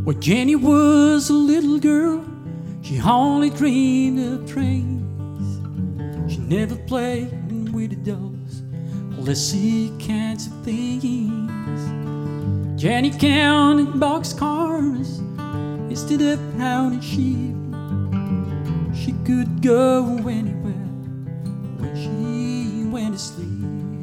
When Jenny was a little girl, she only dreamed of trains. She never played with the dolls or let's see kinds of things. Jenny counted boxcars instead of counting sheep. She could go anywhere when she went to sleep.